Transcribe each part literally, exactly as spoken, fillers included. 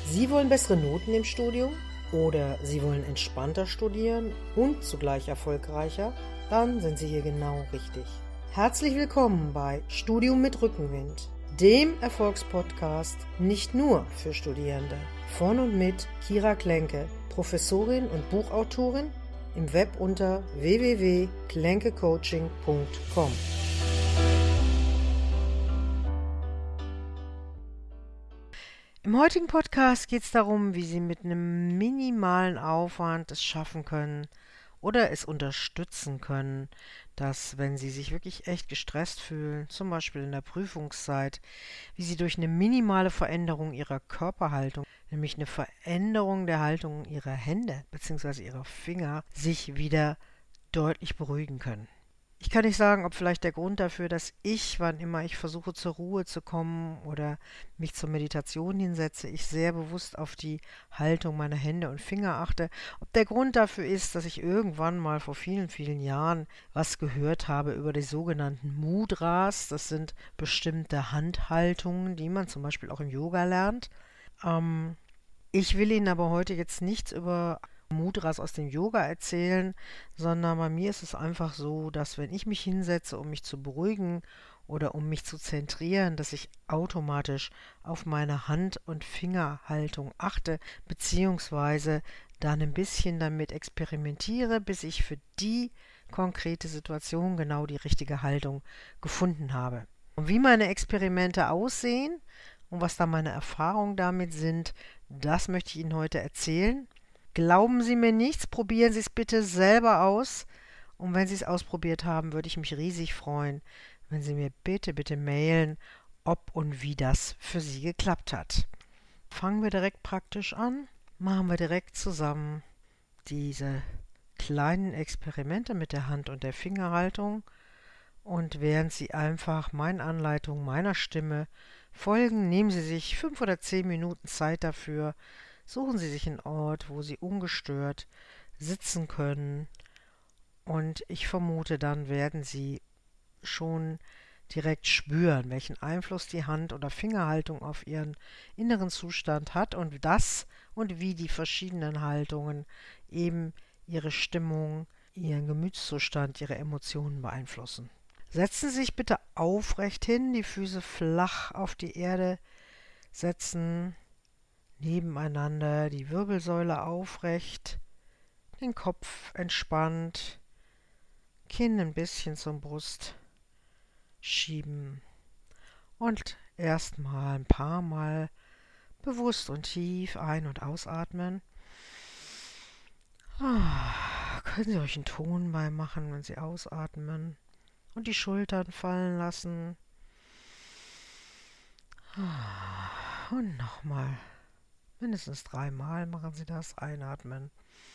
Sie wollen bessere Noten im Studium oder Sie wollen entspannter studieren und zugleich erfolgreicher? Dann sind Sie hier genau richtig. Herzlich willkommen bei Studium mit Rückenwind, dem Erfolgspodcast nicht nur für Studierende. Von und mit Kira Klenke, Professorin und Buchautorin, im Web unter w w w punkt klenkecoaching punkt com. Im heutigen Podcast geht es darum, wie Sie mit einem minimalen Aufwand es schaffen können oder es unterstützen können, dass, wenn Sie sich wirklich echt gestresst fühlen, zum Beispiel in der Prüfungszeit, wie Sie durch eine minimale Veränderung Ihrer Körperhaltung, nämlich eine Veränderung der Haltung Ihrer Hände bzw. Ihrer Finger, sich wieder deutlich beruhigen können. Ich kann nicht sagen, ob vielleicht der Grund dafür, dass ich, wann immer ich versuche zur Ruhe zu kommen oder mich zur Meditation hinsetze, ich sehr bewusst auf die Haltung meiner Hände und Finger achte, ob der Grund dafür ist, dass ich irgendwann mal vor vielen, vielen Jahren was gehört habe über die sogenannten Mudras. Das sind bestimmte Handhaltungen, die man zum Beispiel auch im Yoga lernt. Ähm, ich will Ihnen aber heute jetzt nichts über Mudras aus dem Yoga erzählen, sondern bei mir ist es einfach so, dass wenn ich mich hinsetze, um mich zu beruhigen oder um mich zu zentrieren, dass ich automatisch auf meine Hand- und Fingerhaltung achte, beziehungsweise dann ein bisschen damit experimentiere, bis ich für die konkrete Situation genau die richtige Haltung gefunden habe. Und wie meine Experimente aussehen und was da meine Erfahrungen damit sind, das möchte ich Ihnen heute erzählen. Glauben Sie mir nichts, probieren Sie es bitte selber aus. Und wenn Sie es ausprobiert haben, würde ich mich riesig freuen, wenn Sie mir bitte, bitte mailen, ob und wie das für Sie geklappt hat. Fangen wir direkt praktisch an. Machen wir direkt zusammen diese kleinen Experimente mit der Hand- und der Fingerhaltung. Und während Sie einfach meinen Anleitungen, meiner Stimme folgen, nehmen Sie sich fünf oder zehn Minuten Zeit dafür. Suchen Sie sich einen Ort, wo Sie ungestört sitzen können, und ich vermute, dann werden Sie schon direkt spüren, welchen Einfluss die Hand- oder Fingerhaltung auf Ihren inneren Zustand hat und das und wie die verschiedenen Haltungen eben Ihre Stimmung, Ihren Gemütszustand, Ihre Emotionen beeinflussen. Setzen Sie sich bitte aufrecht hin, die Füße flach auf die Erde setzen, nebeneinander, die Wirbelsäule aufrecht, den Kopf entspannt, Kinn ein bisschen zum Brust schieben und erstmal ein paar Mal bewusst und tief ein- und ausatmen. Ah, können Sie euch einen Ton beimachen, wenn Sie ausatmen und die Schultern fallen lassen. Ah, und nochmal. Mindestens dreimal machen Sie das. Einatmen.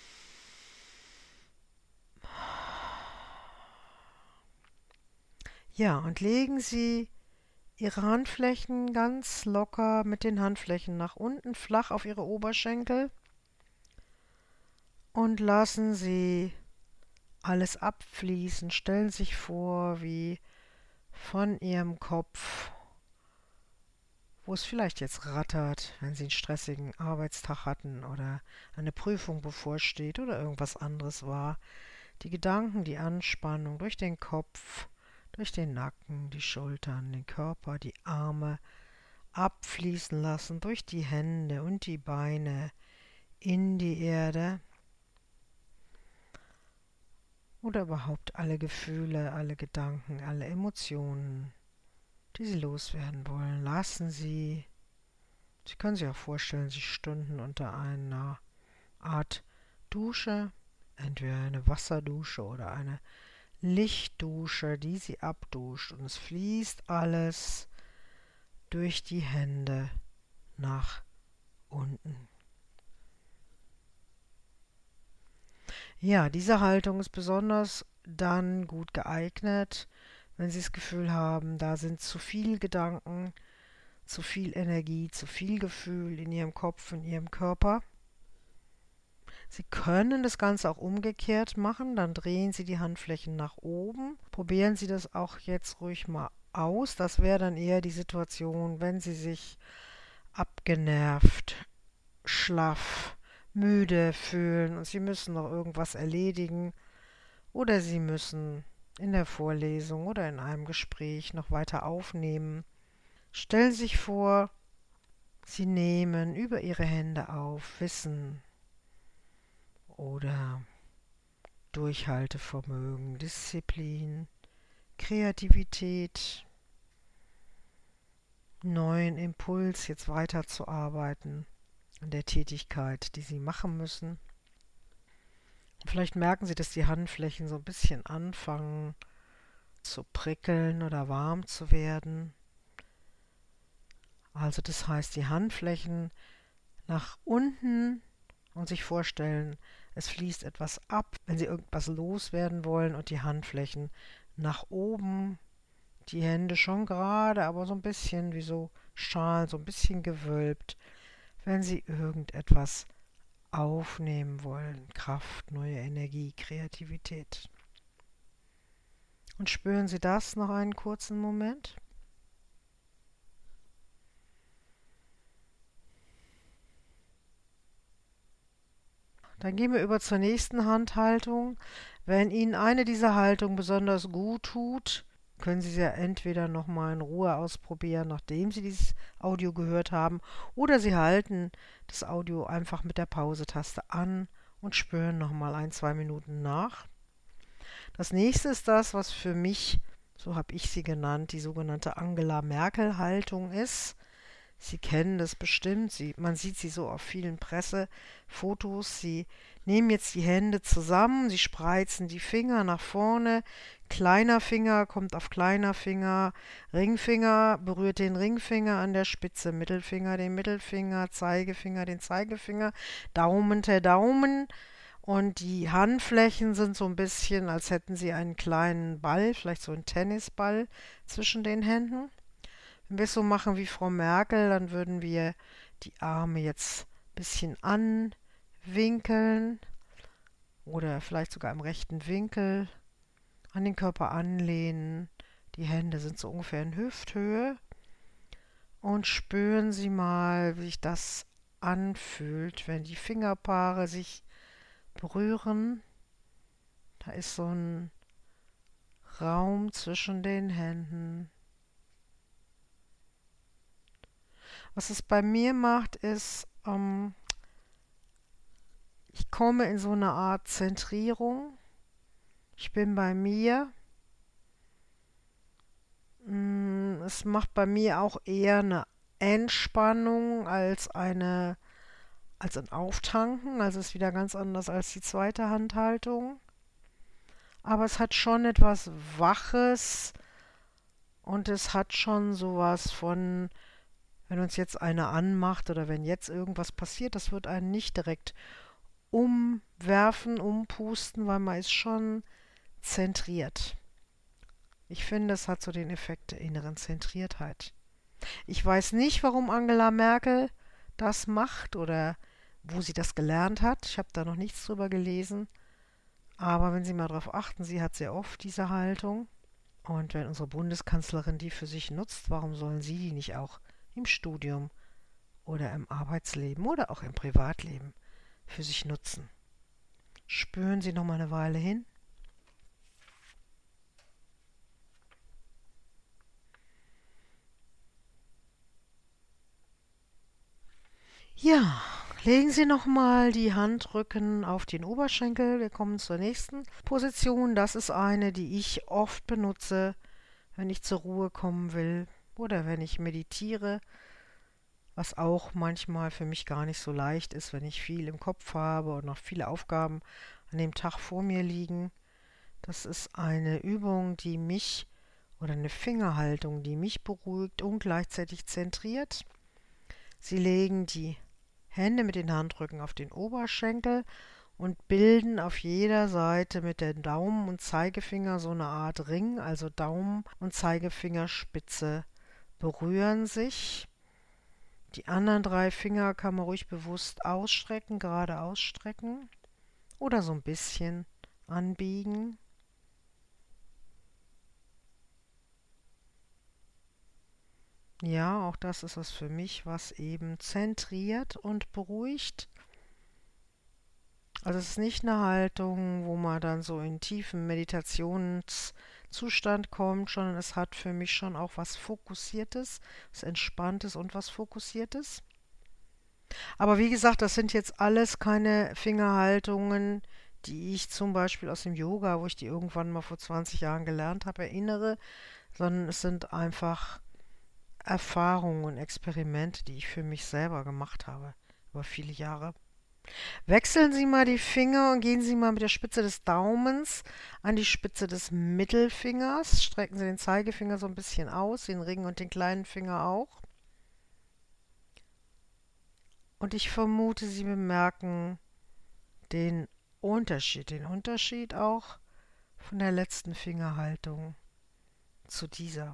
Ja, und legen Sie Ihre Handflächen ganz locker mit den Handflächen nach unten flach auf Ihre Oberschenkel und lassen Sie alles abfließen. Stellen Sie sich vor, wie von Ihrem Kopf, wo es vielleicht jetzt rattert, wenn Sie einen stressigen Arbeitstag hatten oder eine Prüfung bevorsteht oder irgendwas anderes war, die Gedanken, die Anspannung durch den Kopf, durch den Nacken, die Schultern, den Körper, die Arme abfließen lassen, durch die Hände und die Beine in die Erde. Oder überhaupt alle Gefühle, alle Gedanken, alle Emotionen, die Sie loswerden wollen, lassen Sie. Sie können sich auch vorstellen, Sie stünden unter einer Art Dusche, entweder eine Wasserdusche oder eine Lichtdusche, die Sie abduscht, und es fließt alles durch die Hände nach unten. Ja, diese Haltung ist besonders dann gut geeignet, wenn Sie das Gefühl haben, da sind zu viele Gedanken, zu viel Energie, zu viel Gefühl in Ihrem Kopf, in Ihrem Körper. Sie können das Ganze auch umgekehrt machen, dann drehen Sie die Handflächen nach oben. Probieren Sie das auch jetzt ruhig mal aus. Das wäre dann eher die Situation, wenn Sie sich abgenervt schlaff, müde fühlen und Sie müssen noch irgendwas erledigen oder Sie müssen in der Vorlesung oder in einem Gespräch noch weiter aufnehmen. Stellen Sie sich vor, Sie nehmen über Ihre Hände auf Wissen oder Durchhaltevermögen, Disziplin, Kreativität, neuen Impuls, jetzt weiterzuarbeiten an der Tätigkeit, die Sie machen müssen. Vielleicht merken Sie, dass die Handflächen so ein bisschen anfangen zu prickeln oder warm zu werden. Also das heißt, die Handflächen nach unten und sich vorstellen, es fließt etwas ab, wenn Sie irgendwas loswerden wollen, und die Handflächen nach oben, die Hände schon gerade, aber so ein bisschen wie so Schalen, so ein bisschen gewölbt, wenn Sie irgendetwas aufnehmen wollen. Kraft, neue Energie, Kreativität. Und spüren Sie das noch einen kurzen Moment? Dann gehen wir über zur nächsten Handhaltung. Wenn Ihnen eine dieser Haltungen besonders gut tut, können Sie sie ja entweder nochmal in Ruhe ausprobieren, nachdem Sie dieses Audio gehört haben, oder Sie halten das Audio einfach mit der Pause-Taste an und spüren nochmal ein, zwei Minuten nach. Das nächste ist das, was für mich, so habe ich sie genannt, die sogenannte Angela Merkel-Haltung ist. Sie kennen das bestimmt, sie, man sieht sie so auf vielen Pressefotos. Sie nehmen jetzt die Hände zusammen, sie spreizen die Finger nach vorne, kleiner Finger kommt auf kleiner Finger, Ringfinger berührt den Ringfinger an der Spitze, Mittelfinger den Mittelfinger, Zeigefinger den Zeigefinger, Daumen der Daumen. Und die Handflächen sind so ein bisschen, als hätten sie einen kleinen Ball, vielleicht so einen Tennisball zwischen den Händen. Wenn wir es so machen wie Frau Merkel, dann würden wir die Arme jetzt ein bisschen anwinkeln oder vielleicht sogar im rechten Winkel an den Körper anlehnen. Die Hände sind so ungefähr in Hüfthöhe. Und spüren Sie mal, wie sich das anfühlt, wenn die Fingerpaare sich berühren. Da ist so ein Raum zwischen den Händen. Was es bei mir macht, ist, ähm, ich komme in so eine Art Zentrierung. Ich bin bei mir. Mm, Es macht bei mir auch eher eine Entspannung als eine, als ein Auftanken. Also es ist wieder ganz anders als die zweite Handhaltung. Aber es hat schon etwas Waches und es hat schon sowas von, wenn uns jetzt einer anmacht oder wenn jetzt irgendwas passiert, das wird einen nicht direkt umwerfen, umpusten, weil man ist schon zentriert. Ich finde, es hat so den Effekt der inneren Zentriertheit. Ich weiß nicht, warum Angela Merkel das macht oder wo sie das gelernt hat. Ich habe da noch nichts drüber gelesen. Aber wenn Sie mal darauf achten, sie hat sehr oft diese Haltung. Und wenn unsere Bundeskanzlerin die für sich nutzt, warum sollen Sie die nicht auch im Studium oder im Arbeitsleben oder auch im Privatleben für sich nutzen? Spüren Sie noch mal eine Weile hin. Ja, legen Sie noch mal die Handrücken auf den Oberschenkel. Wir kommen zur nächsten Position. Das ist eine, die ich oft benutze, wenn ich zur Ruhe kommen will oder wenn ich meditiere, was auch manchmal für mich gar nicht so leicht ist, wenn ich viel im Kopf habe und noch viele Aufgaben an dem Tag vor mir liegen. Das ist eine Übung, die mich oder eine Fingerhaltung, die mich beruhigt und gleichzeitig zentriert. Sie legen die Hände mit den Handrücken auf den Oberschenkel und bilden auf jeder Seite mit den Daumen und Zeigefinger so eine Art Ring, also Daumen und Zeigefingerspitze berühren sich. Die anderen drei Finger kann man ruhig bewusst ausstrecken, gerade ausstrecken oder so ein bisschen anbiegen. Ja, auch das ist was für mich, was eben zentriert und beruhigt. Also es ist nicht eine Haltung, wo man dann so in tiefen Meditationszustand kommt, sondern es hat für mich schon auch was Fokussiertes, was Entspanntes und was Fokussiertes. Aber wie gesagt, das sind jetzt alles keine Fingerhaltungen, die ich zum Beispiel aus dem Yoga, wo ich die irgendwann mal vor zwanzig Jahren gelernt habe, erinnere, sondern es sind einfach Erfahrungen und Experimente, die ich für mich selber gemacht habe über viele Jahre. Wechseln Sie mal die Finger und gehen Sie mal mit der Spitze des Daumens an die Spitze des Mittelfingers. Strecken Sie den Zeigefinger so ein bisschen aus, den Ring und den kleinen Finger auch. Und ich vermute, Sie bemerken den Unterschied, den Unterschied auch von der letzten Fingerhaltung zu dieser.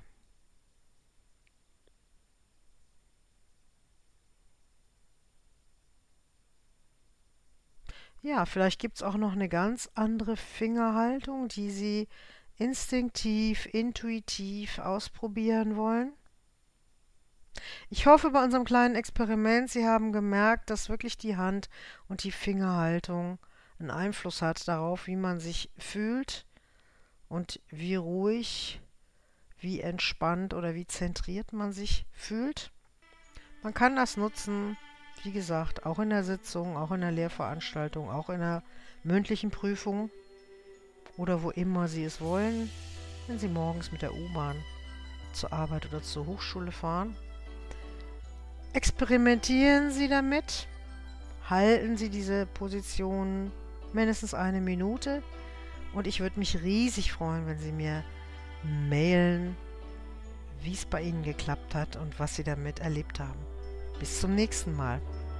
Ja, vielleicht gibt es auch noch eine ganz andere Fingerhaltung, die Sie instinktiv, intuitiv ausprobieren wollen. Ich hoffe, bei unserem kleinen Experiment, Sie haben gemerkt, dass wirklich die Hand und die Fingerhaltung einen Einfluss hat darauf, wie man sich fühlt und wie ruhig, wie entspannt oder wie zentriert man sich fühlt. Man kann das nutzen, wie gesagt, auch in der Sitzung, auch in der Lehrveranstaltung, auch in der mündlichen Prüfung oder wo immer Sie es wollen, wenn Sie morgens mit der U-Bahn zur Arbeit oder zur Hochschule fahren. Experimentieren Sie damit, halten Sie diese Position mindestens eine Minute und ich würde mich riesig freuen, wenn Sie mir mailen, wie es bei Ihnen geklappt hat und was Sie damit erlebt haben. Bis zum nächsten Mal.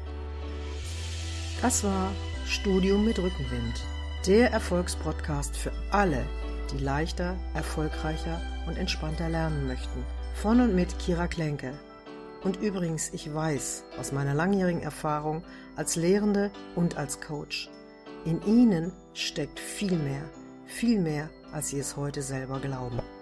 Das war Studium mit Rückenwind, der Erfolgspodcast für alle, die leichter, erfolgreicher und entspannter lernen möchten. Von und mit Kira Klenke. Und übrigens, ich weiß aus meiner langjährigen Erfahrung als Lehrende und als Coach, in Ihnen steckt viel mehr, viel mehr, als Sie es heute selber glauben.